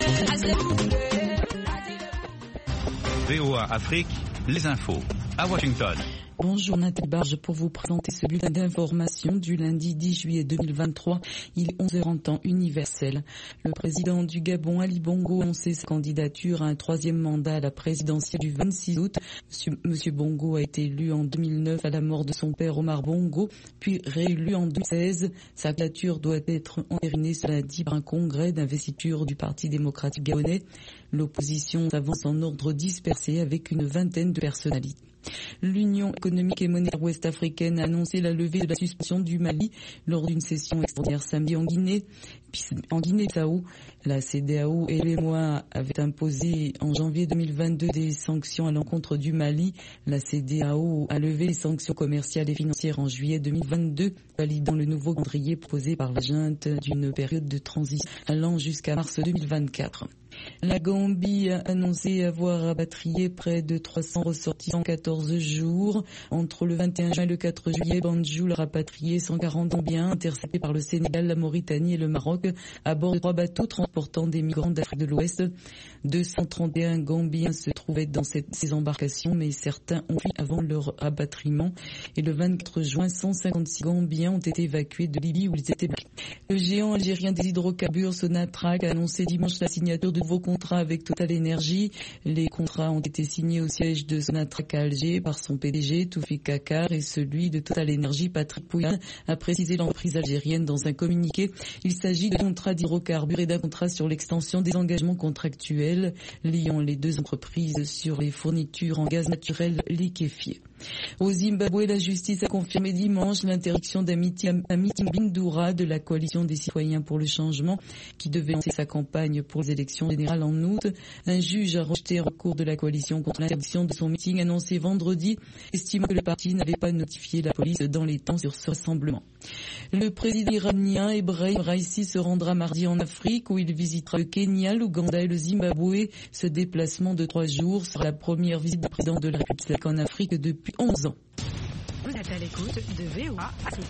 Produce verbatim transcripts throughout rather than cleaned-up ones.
V O A Afrique, les infos, à Washington. Bonjour Nathalie Barge pour vous présenter ce bulletin d'information du lundi dix juillet deux mille vingt-trois. Il est onze heures en temps universel. Le président du Gabon, Ali Bongo, a annoncé sa candidature à un troisième mandat à la présidentielle du vingt-six août. Monsieur, Monsieur Bongo a été élu en deux mille neuf à la mort de son père Omar Bongo, puis réélu en deux mille seize. Sa candidature doit être entérinée ce lundi par un congrès d'investiture du Parti démocratique gabonais. L'opposition s'avance en ordre dispersé avec une vingtaine de personnalités. L'Union économique et monétaire ouest-africaine a annoncé la levée de la suspension du Mali lors d'une session extraordinaire samedi en Guinée. En Guinée-Bissau, la C D A O et l'U E M O A avaient imposé en janvier deux mille vingt-deux des sanctions à l'encontre du Mali. La C D A O a levé les sanctions commerciales et financières en juillet deux mille vingt-deux, validant le nouveau calendrier proposé par la junte d'une période de transition allant jusqu'à mars deux mille vingt-quatre. La Gambie a annoncé avoir rapatrié près de trois cents ressortissants en quatorze jours. Entre le vingt et un juin et le quatre juillet, Banjul a rapatrié cent quarante Gambiens interceptés par le Sénégal, la Mauritanie et le Maroc à bord de trois bateaux transportant des migrants d'Afrique de l'Ouest. deux cent trente et un Gambiens se trouvaient dans cette, ces embarcations, mais certains ont fui avant leur rapatriement. Et le vingt-quatre juin, cent cinquante-six Gambiens ont été évacués de Libye où ils étaient bloqués. Le géant algérien des hydrocarbures Sonatrach a annoncé dimanche la signature de nouveaux contrats avec Total Energy. Les contrats ont été signés au siège de Sonatrach à Alger par son P D G Toufik Kakar et celui de Total Energy Patrick Pouyan, a précisé l'entreprise algérienne dans un communiqué. Il s'agit de contrats d'hydrocarbures et d'un contrat sur l'extension des engagements contractuels liant les deux entreprises sur les fournitures en gaz naturel liquéfié. Au Zimbabwe, la justice a confirmé dimanche l'interdiction d'un meeting, un meeting Bindura de la coalition des citoyens pour le changement qui devait lancer sa campagne pour les élections générales en août. Un juge a rejeté un recours de la coalition contre l'interdiction de son meeting annoncé vendredi, estimant que le parti n'avait pas notifié la police dans les temps sur ce rassemblement. Le président iranien Ebrahim Raisi se rendra mardi en Afrique où il visitera le Kenya, l'Ouganda et le Zimbabwe. Ce déplacement de trois jours sera la première visite du président de la République en Afrique depuis onze ans. Vous êtes à l'écoute de V O A Afrique.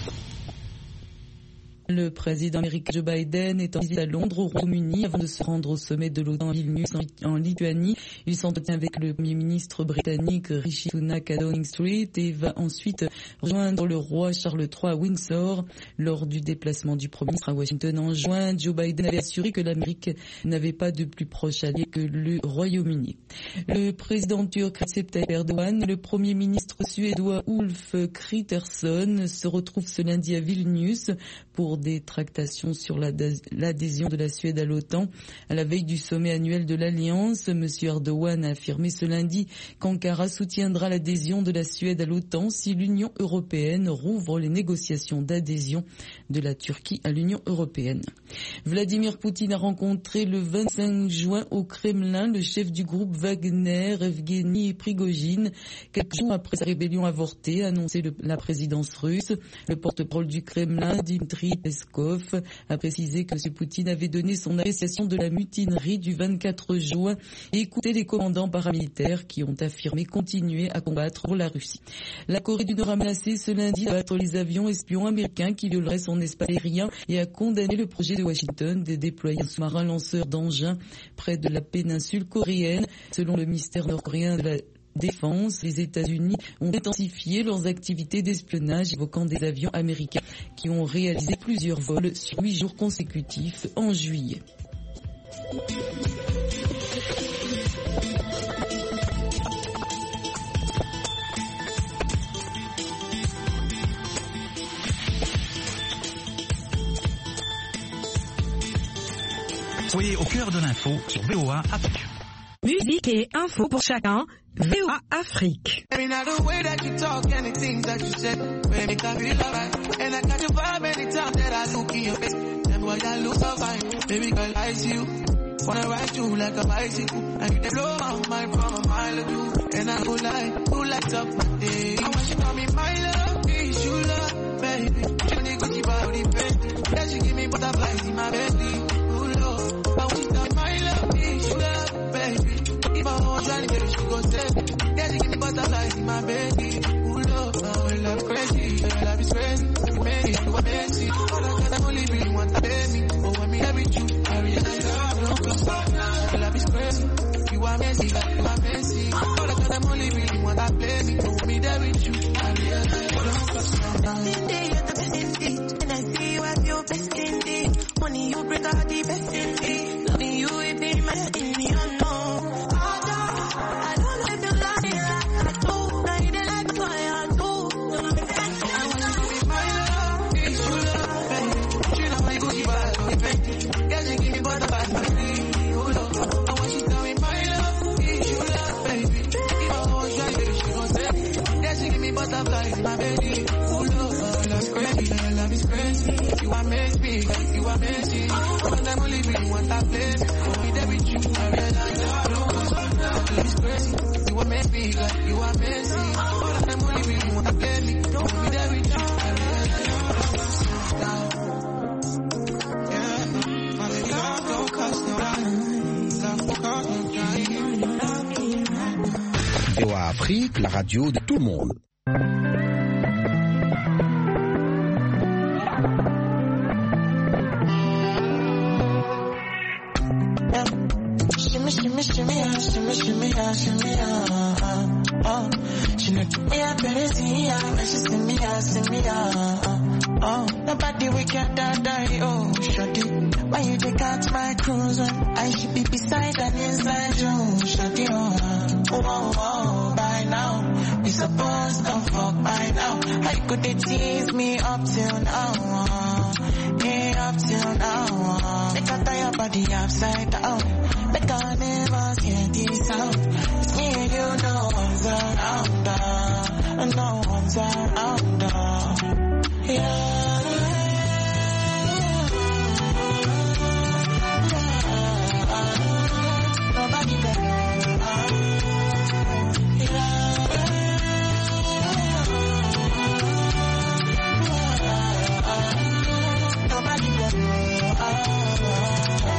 Le président américain Joe Biden est en visite à Londres, au Royaume-Uni, avant de se rendre au sommet de l'OTAN à Vilnius, en Lituanie. Il s'entretient avec le premier ministre britannique Rishi Sunak à Downing Street et va ensuite rejoindre le roi Charles trois à Windsor. Lors du déplacement du premier ministre à Washington en juin, Joe Biden avait assuré que l'Amérique n'avait pas de plus proche allié que le Royaume-Uni. Le président turc Recep Tayyip Erdogan et le premier ministre suédois Ulf Kristersson se retrouvent ce lundi à Vilnius pour des tractations sur l'adhésion de la Suède à l'OTAN. À la veille du sommet annuel de l'Alliance, M. Erdogan a affirmé ce lundi qu'Ankara soutiendra l'adhésion de la Suède à l'OTAN si l'Union européenne rouvre les négociations d'adhésion de la Turquie à l'Union européenne. Vladimir Poutine a rencontré le vingt-cinq juin au Kremlin le chef du groupe Wagner, Evgeny Prigojine, quelques jours après sa rébellion avortée, a annoncé le, la présidence russe. Le porte-parole du Kremlin, Dmitry Peskov, a précisé que M. Poutine avait donné son appréciation de la mutinerie du vingt-quatre juin et écouté les commandants paramilitaires qui ont affirmé continuer à combattre pour la Russie. La Corée du Nord a menacé ce lundi d'abattre les avions espions américains qui violeraient son espace aérien et a condamné le projet de Washington de déployer un sous-marin lanceur d'engins près de la péninsule coréenne. Selon le ministère nord-coréen de la Défense, les États-Unis ont intensifié leurs activités d'espionnage évoquant des avions américains qui ont réalisé plusieurs vols sur huit jours consécutifs en juillet. Soyez au cœur de l'info sur V O A Afrique. Musique et info pour chacun. V O A Afrique. If I want to baby, she go say, yeah, she give me butterflies in my baby. Ooh, love, oh, love crazy, love is crazy. You made it, you amazing. All I got, I only really want to pay me. But when me have with you, I realize I don't Your love is crazy. You are messy, like you are messy. All the time I'm only really want to play me. Don't me there with you. I realize you don't trust me. One day you're the best in me, and I see you as your best in me. Money you bring out the best in me. Loving you it be my destiny, I know. I don't know if you love me like I do. Now you don't like the boy I do. I wanna give you my love, it's your love, baby. You know I go give out on the girl, you give me butterflies, my baby. Oh Lord, I want you to tell me my love, it's your love, baby. If I was shy, baby, she gon' say, girl, she give me butterflies, my baby. Oh Lord, love is crazy, love is crazy. You are messy, you are messy. All the time only really want that place. Don't be there with you, I realize I don't want love is crazy. You are messy, you are messy. All the time only really want that place. Don't be there with you, I realize I don't want yeah, my baby, love don't cost no dime. Love don't cost no dime. V O A Afrique, la radio de tout le monde. Shimmy, shimmy, shimmy, ah, shimmy, shimmy, ah, shimmy, ah, oh. She look at me, I better see, ah, when she see me, ah, see me, ah, oh. Nobody we can die, oh, shawty. Why you take out my cruise when I should be beside and inside you, shawty, oh, oh, oh, by now. We supposed to fuck by now. How could they tease me up till now, oh, yeah, up till now, oh. Make I tie your body upside down. Make I never hear this out. It's me and you, no one's around, uh, no one's around, uh, yeah. Nobody there, uh, yeah. Nobody there, uh,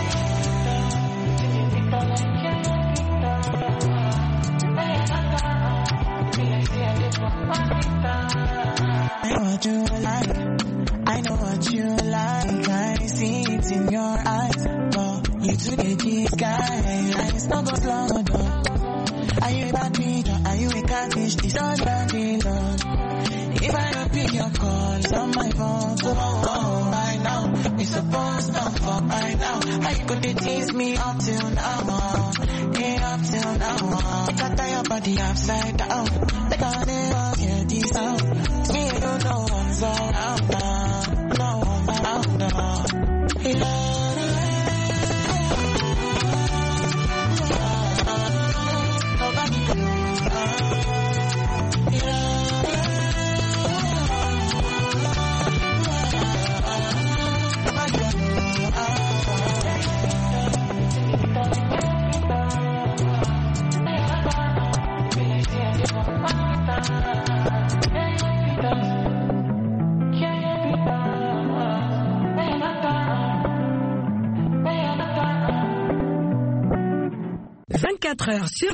I know what you like, I know what you like, I see it in your eyes, but you too get this guy, it's not go slow down. Are you a bad bitch, are you a catfish, this all bad love. If I don't pick your call, it's on my phone, so oh, oh, by now, we supposed to fuck by now. How you could they tease me up till now, uh, yeah, up till now, uh. Make I tie your body upside down, make I never hear this sound. It's me, you know one's around, uh, no one's around, uh, yeah. vingt-quatre heures sur